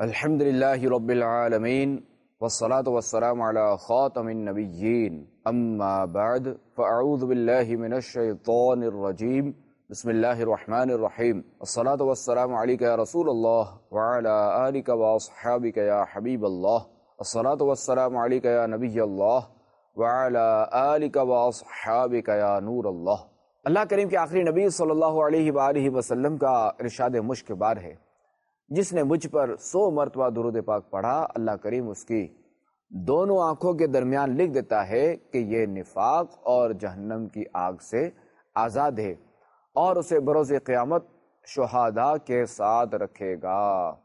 الحمد للہ رب العالمین والصلاة والسلام علی خاتم النبیین اما بعد فاعوذ باللہ من الشیطان الرجیم بسم اللہ الرحمن الرحیم الصلاة والسلام علیک یا رسول اللہ وعلی آلک واصحابک یا حبیب اللہ الصلاة والسلام علیک یا نبی اللہ وعلی آلک واصحابک یا نور اللہ۔ اللہ کریم کے آخری نبی صلی اللہ علیہ وآلہ وسلم کا ارشاد مشک بار ہے، جس نے مجھ پر 100 مرتبہ درود پاک پڑھا، اللہ کریم اس کی دونوں آنکھوں کے درمیان لکھ دیتا ہے کہ یہ نفاق اور جہنم کی آگ سے آزاد ہے، اور اسے بروز قیامت شہداء کے ساتھ رکھے گا۔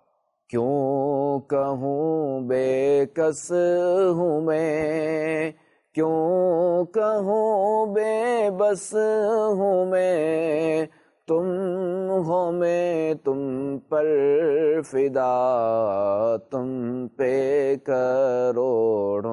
کیوں کہوں بے کس ہوں میں، کیوں کہوں بے بس ہوں میں، تم ہو میں تم پر فدا، تم پہ کروڑوں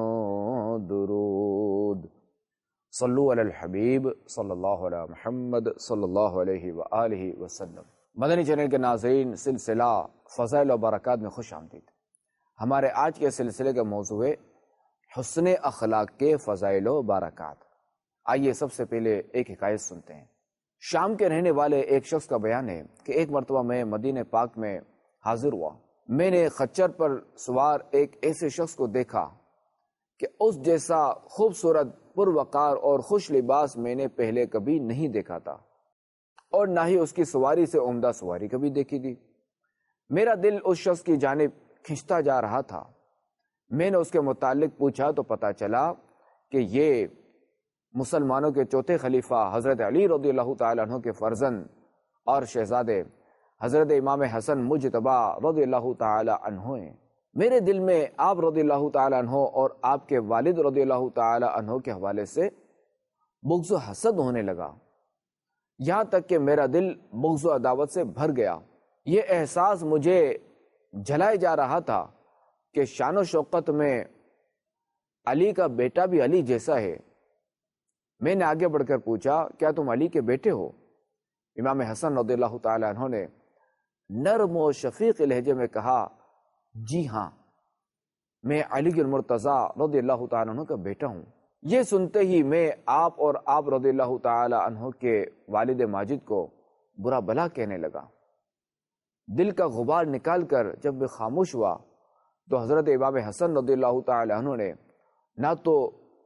درود۔ صلو علی الحبیب صلی اللہ علیہ محمد صلی اللہ علیہ وآلہ وسلم۔ مدنی چینل کے ناظرین، سلسلہ فضائل و برکات میں خوش آمدید۔ ہمارے آج کے سلسلے کا موضوع ہے حسن اخلاق کے فضائل و برکات۔ آئیے سب سے پہلے ایک حکایت سنتے ہیں۔ شام کے رہنے والے ایک شخص کا بیان ہے کہ ایک مرتبہ میں مدینہ پاک میں حاضر ہوا۔ میں نے خچر پر سوار ایک ایسے شخص کو دیکھا کہ اس جیسا خوبصورت، پروقار اور خوش لباس میں نے پہلے کبھی نہیں دیکھا تھا، اور نہ ہی اس کی سواری سے عمدہ سواری کبھی دیکھی تھی۔ میرا دل اس شخص کی جانب کھنچتا جا رہا تھا۔ میں نے اس کے متعلق پوچھا تو پتا چلا کہ یہ مسلمانوں کے چوتھے خلیفہ حضرت علی رضی اللہ تعالیٰ عنہ کے فرزند اور شہزادے حضرت امام حسن مجتبی رضی اللہ تعالیٰ عنہ ہیں۔ میرے دل میں آپ رضی اللہ تعالیٰ عنہ اور آپ کے والد رضی اللہ تعالیٰ عنہ کے حوالے سے بغض و حسد ہونے لگا، یہاں تک کہ میرا دل بغض و عداوت سے بھر گیا۔ یہ احساس مجھے جلائے جا رہا تھا کہ شان و شوکت میں علی کا بیٹا بھی علی جیسا ہے۔ میں نے آگے بڑھ کر پوچھا، کیا تم علی کے بیٹے ہو؟ امام حسن رضی اللہ تعالیٰ عنہ نے نرم و شفیق لہجے میں کہا، جی ہاں، میں علی المرتضیٰ رضی اللہ تعالیٰ عنہ کا بیٹا ہوں۔ یہ سنتے ہی میں آپ اور آپ رضی اللہ تعالیٰ عنہ کے والد ماجد کو برا بھلا کہنے لگا۔ دل کا غبار نکال کر جب میں خاموش ہوا تو حضرت امام حسن رضی اللہ تعالیٰ عنہ نے نہ تو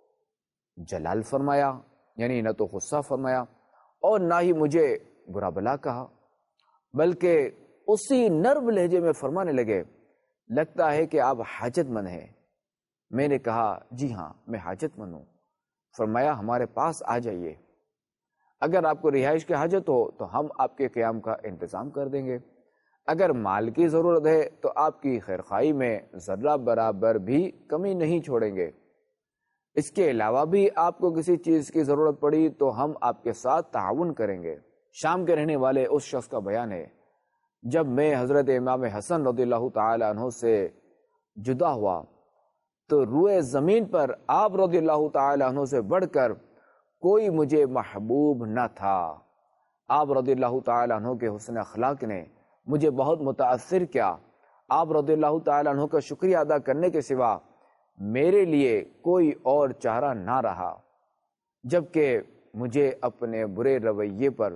جلال فرمایا، یعنی نہ تو غصہ فرمایا، اور نہ ہی مجھے برا بھلا کہا، بلکہ اسی نرم لہجے میں فرمانے لگے، لگتا ہے کہ آپ حاجت مند ہیں۔ میں نے کہا، جی ہاں، میں حاجت مند ہوں۔ فرمایا، ہمارے پاس آ جائیے، اگر آپ کو رہائش کی حاجت ہو تو ہم آپ کے قیام کا انتظام کر دیں گے، اگر مال کی ضرورت ہے تو آپ کی خیرخواہی میں ذرہ برابر بھی کمی نہیں چھوڑیں گے، اس کے علاوہ بھی آپ کو کسی چیز کی ضرورت پڑی تو ہم آپ کے ساتھ تعاون کریں گے۔ شام کے رہنے والے اس شخص کا بیان ہے، جب میں حضرت امام حسن رضی اللہ تعالی عنہ سے جدا ہوا تو روئے زمین پر آپ رضی اللہ تعالی عنہ سے بڑھ کر کوئی مجھے محبوب نہ تھا۔ آپ رضی اللہ تعالی عنہ کے حسن اخلاق نے مجھے بہت متاثر کیا۔ آپ رضی اللہ تعالی عنہ کا شکریہ ادا کرنے کے سوا میرے لیے کوئی اور چارہ نہ رہا، جبکہ مجھے اپنے برے رویے پر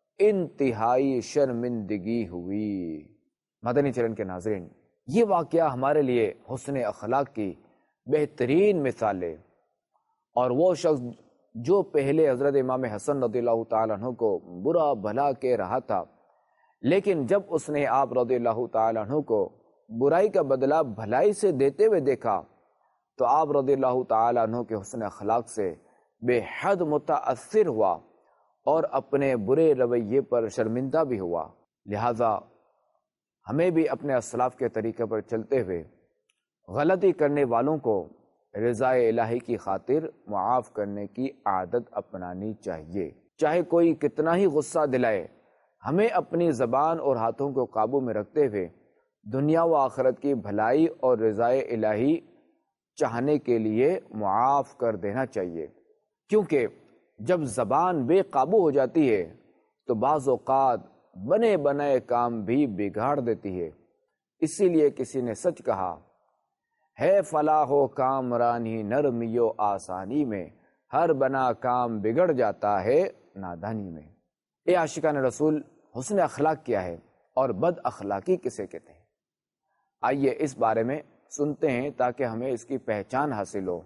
انتہائی شرمندگی ہوئی۔ مدنی چینل کے ناظرین، یہ واقعہ ہمارے لیے حسن اخلاق کی بہترین مثال ہے، اور وہ شخص جو پہلے حضرت امام حسن رضی اللہ تعالیٰ عنہ کو برا بھلا کہہ رہا تھا، لیکن جب اس نے آپ رضی اللہ تعالیٰ عنہ کو برائی کا بدلہ بھلائی سے دیتے ہوئے دیکھا تو آپ رضی اللہ تعالیٰ عنہ کے حسن اخلاق سے بے حد متاثر ہوا اور اپنے برے رویے پر شرمندہ بھی ہوا۔ لہذا ہمیں بھی اپنے اسلاف کے طریقے پر چلتے ہوئے غلطی کرنے والوں کو رضا الہی کی خاطر معاف کرنے کی عادت اپنانی چاہیے، چاہے کوئی کتنا ہی غصہ دلائے۔ ہمیں اپنی زبان اور ہاتھوں کو قابو میں رکھتے ہوئے دنیا و آخرت کی بھلائی اور رضا الہی چاہنے کے لیے معاف کر دینا چاہیے، کیونکہ جب زبان بے قابو ہو جاتی ہے تو بعض اوقات بنے بنائے کام بھی بگاڑ دیتی ہے۔ اسی لیے کسی نے سچ کہا، ہے فلاح و کامرانی نرمی و آسانی میں، ہر بنا کام بگڑ جاتا ہے نادانی میں۔ اے عاشقان رسول، حسن اخلاق کیا ہے اور بد اخلاقی کسے کہتے ہیں؟ آئیے اس بارے میں سنتے ہیں تاکہ ہمیں اس کی پہچان حاصل ہو،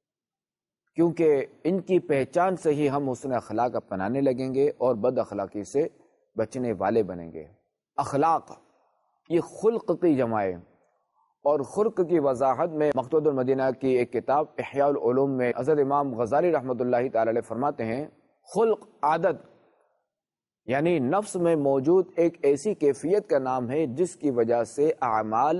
کیونکہ ان کی پہچان سے ہی ہم حسن اخلاق اپنانے لگیں گے اور بد اخلاقی سے بچنے والے بنیں گے۔ اخلاق یہ خلق کی جمع ہے، اور خلق کی وضاحت میں مقتود المدینہ کی ایک کتاب احیاء العلوم میں حضرت امام غزالی رحمۃ اللہ تعالی علیہ فرماتے ہیں، خلق عادت یعنی نفس میں موجود ایک ایسی کیفیت کا نام ہے جس کی وجہ سے اعمال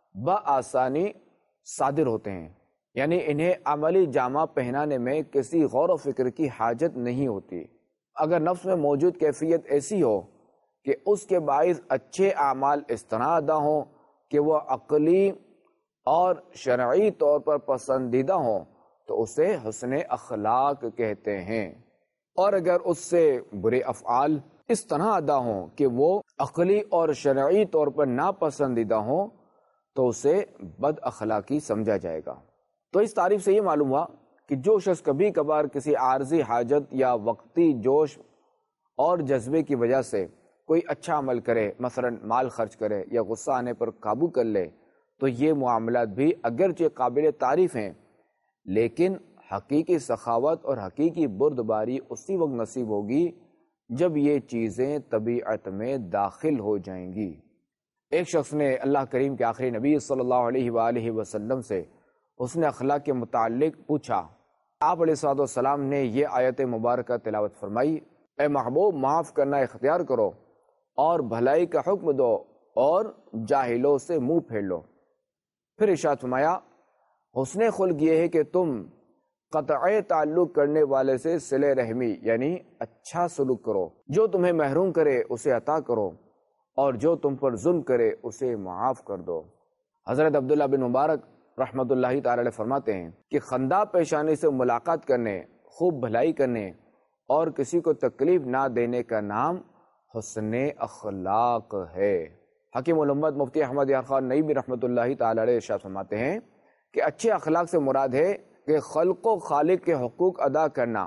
بآسانی صادر ہوتے ہیں، یعنی انہیں عملی جامہ پہنانے میں کسی غور و فکر کی حاجت نہیں ہوتی۔ اگر نفس میں موجود کیفیت ایسی ہو کہ اس کے باعث اچھے اعمال اس طرح ادا ہوں کہ وہ عقلی اور شرعی طور پر پسندیدہ ہوں تو اسے حسن اخلاق کہتے ہیں، اور اگر اس سے برے افعال اس طرح ادا ہوں کہ وہ عقلی اور شرعی طور پر ناپسندیدہ ہوں تو اسے بد اخلاقی سمجھا جائے گا۔ تو اس تعریف سے یہ معلوم ہوا کہ جو شخص کبھی کبھار کسی عارضی حاجت یا وقتی جوش اور جذبے کی وجہ سے کوئی اچھا عمل کرے، مثلا مال خرچ کرے یا غصہ آنے پر قابو کر لے، تو یہ معاملات بھی اگرچہ قابل تعریف ہیں، لیکن حقیقی سخاوت اور حقیقی بردباری اسی وقت نصیب ہوگی جب یہ چیزیں طبیعت میں داخل ہو جائیں گی۔ ایک شخص نے اللہ کریم کے آخری نبی صلی اللہ علیہ وآلہ وسلم سے حسن اخلاق کے متعلق پوچھا۔ آپ علیہ الصلوۃ والسلام نے یہ آیت مبارکہ تلاوت فرمائی، اے محبوب، معاف کرنا اختیار کرو اور بھلائی کا حکم دو اور جاہلوں سے منہ پھیر لو۔ پھر ارشاد فرمایا، حسن خلق یہ ہے کہ تم قطع تعلق کرنے والے سے صلہ رحمی یعنی اچھا سلوک کرو، جو تمہیں محروم کرے اسے عطا کرو اور جو تم پر ظلم کرے اسے معاف کر دو۔ حضرت عبداللہ بن مبارک رحمۃ اللہ تعالی علیہ فرماتے ہیں کہ خندہ پیشانی سے ملاقات کرنے، خوب بھلائی کرنے اور کسی کو تکلیف نہ دینے کا نام حسن اخلاق ہے۔ حکیم الامت مفتی احمد یار خان نعیمی رحمۃ اللہ تعالی علیہ ارشاد فرماتے ہیں کہ اچھے اخلاق سے مراد ہے کہ خلق و خالق کے حقوق ادا کرنا،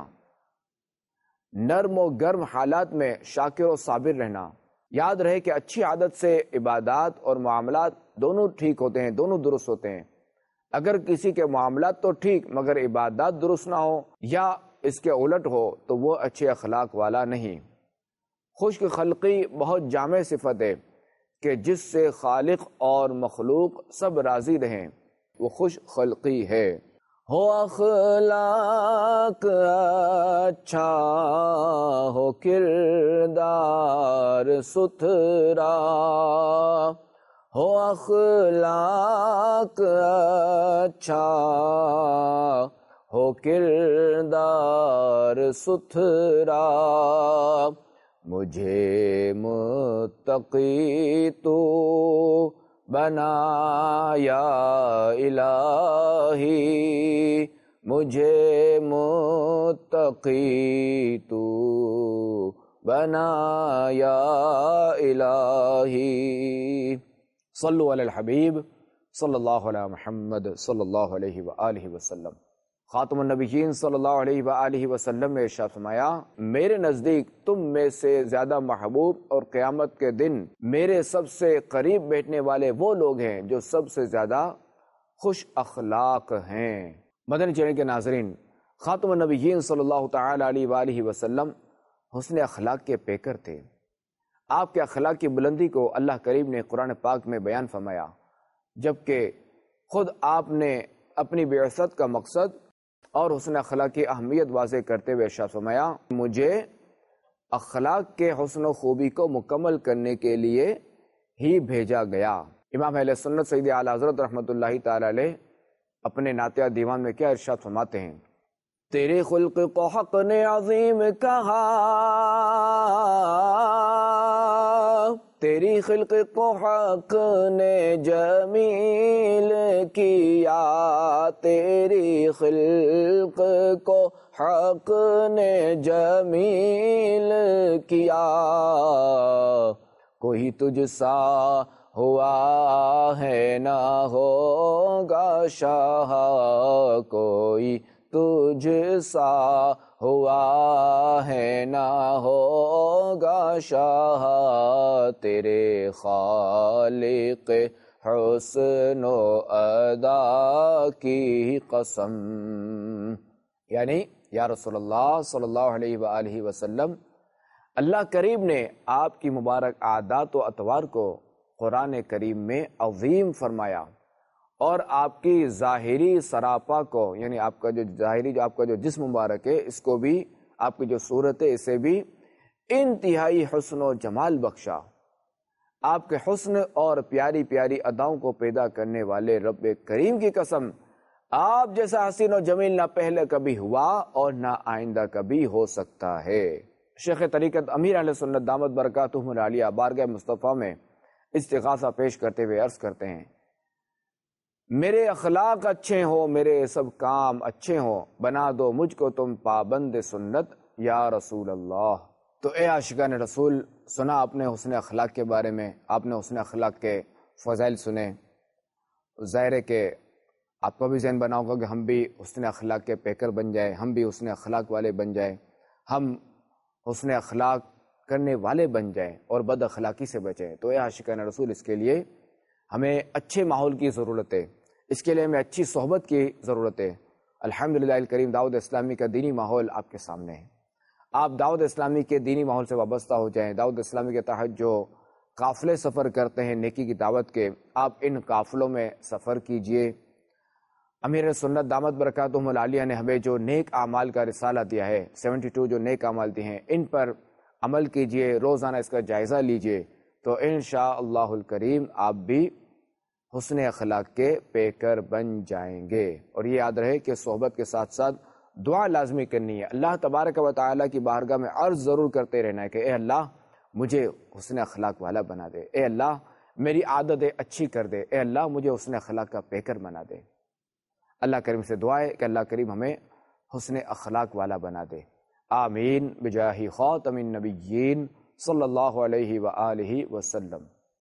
نرم و گرم حالات میں شاکر و صابر رہنا۔ یاد رہے کہ اچھی عادت سے عبادات اور معاملات دونوں ٹھیک ہوتے ہیں، دونوں درست ہوتے ہیں۔ اگر کسی کے معاملات تو ٹھیک مگر عبادات درست نہ ہو یا اس کے الٹ ہو تو وہ اچھے اخلاق والا نہیں۔ خشک خلقی بہت جامع صفت ہے کہ جس سے خالق اور مخلوق سب راضی رہیں، وہ خوش خلقی ہے۔ ہو اخلاق اچھا، ہو کردار ستھرا، ہو اخلاق اچھا، ہو کردار ستھرا، مجھے متقی تو بنا یا الہی، مجھے متقی تو بنا یا الہی۔ صلو علی الحبیب صلی اللہ علیہ محمد صلی اللہ علیہ وآلہ وسلم۔ خاتم النبیین صلی اللہ علیہ وآلہ وسلم نے ارشاد فرمایا، میرے نزدیک تم میں سے زیادہ محبوب اور قیامت کے دن میرے سب سے قریب بیٹھنے والے وہ لوگ ہیں جو سب سے زیادہ خوش اخلاق ہیں۔ مدنی چینل کے ناظرین، خاتم النبیین صلی اللہ تعالی علیہ وآلہ وسلم حسن اخلاق کے پیکر تھے۔ آپ کے اخلاق کی بلندی کو اللہ کریم نے قرآن پاک میں بیان فرمایا، جبکہ خود آپ نے اپنی بعثت کا مقصد اور حسن اخلاق کی اہمیت واضح کرتے ہوئے ارشاد فرمایا، مجھے اخلاق کے حسن و خوبی کو مکمل کرنے کے لیے ہی بھیجا گیا۔ امام اہل سنت سید اعلی حضرت رحمۃ اللہ تعالی علیہ اپنے نعتیہ دیوان میں کیا ارشاد فرماتے ہیں، تیرے خلق کو حق نے عظیم کہا، تیری خلق کو حق نے جمیل کیا، تیری خلق کو حق نے جمیل کیا، کوئی تجھ سا ہوا ہے نہ ہوگا شاہ کوئی تجھ سا، ہوا ہے نہ ہوگا شاہ تیرے خالق حسن و ادا کی قسم. یعنی یا رسول اللہ صلی اللہ علیہ وآلہ وسلم، اللہ کریم نے آپ کی مبارک عادات و اطوار کو قرآن کریم میں عظیم فرمایا، اور آپ کی ظاہری سراپا کو، یعنی آپ کا جو ظاہری جو آپ کا جو جسم مبارک ہے، اس کو بھی، آپ کی جو صورت ہے اسے بھی انتہائی حسن و جمال بخشا. آپ کے حسن اور پیاری پیاری اداؤں کو پیدا کرنے والے رب کریم کی قسم، آپ جیسا حسین و جمیل نہ پہلے کبھی ہوا اور نہ آئندہ کبھی ہو سکتا ہے. شیخ طریقت امیر اہل سنت دامت برکاتہم العالیہ بارگاہ مصطفیٰ میں استغاثہ پیش کرتے ہوئے عرض کرتے ہیں، میرے اخلاق اچھے ہوں، میرے سب کام اچھے ہوں، بنا دو مجھ کو تم پابند سنت یا رسول اللہ. تو اے عاشقان رسول، سنا آپ نے حسن اخلاق کے بارے میں، آپ نے حسن اخلاق کے فضائل سنے. ظاہر ہے کہ آپ کو بھی ذہن بنا ہوگا کہ ہم بھی حسن اخلاق کے پیکر بن جائیں، ہم بھی حسن اخلاق والے بن جائیں، ہم حسن اخلاق کرنے والے بن جائیں اور بد اخلاقی سے بچیں. تو اے عاشقان رسول، اس کے لیے ہمیں اچھے ماحول کی ضرورت ہے، اس کے لیے ہمیں اچھی صحبت کی ضرورت ہے. الحمدللہ الکریم دعوت اسلامی کا دینی ماحول آپ کے سامنے ہے. آپ دعوت اسلامی کے دینی ماحول سے وابستہ ہو جائیں. دعوت اسلامی کے تحت جو قافلے سفر کرتے ہیں نیکی کی دعوت کے، آپ ان قافلوں میں سفر کیجئے. امیر سنت دامت برکاتہم العالیہ نے ہمیں جو نیک اعمال کا رسالہ دیا ہے، 72 جو نیک اعمال دیے ہیں، ان پر عمل کیجئے، روزانہ اس کا جائزہ لیجئے، تو انشاءاللہ الکریم آپ بھی حسن اخلاق کے پیکر بن جائیں گے. اور یہ یاد رہے کہ صحبت کے ساتھ ساتھ دعا لازمی کرنی ہے. اللہ تبارک و تعالیٰ کی بارگاہ میں عرض ضرور کرتے رہنا ہے کہ اے اللہ مجھے حسن اخلاق والا بنا دے، اے اللہ میری عادتیں اچھی کر دے، اے اللہ مجھے حسن اخلاق کا پیکر بنا دے. اللہ کریم سے دعا ہے کہ اللہ کریم ہمیں حسن اخلاق والا بنا دے. آمین بجاہ خاتم النبیین صلی اللہ علیہ وآلہ وسلم.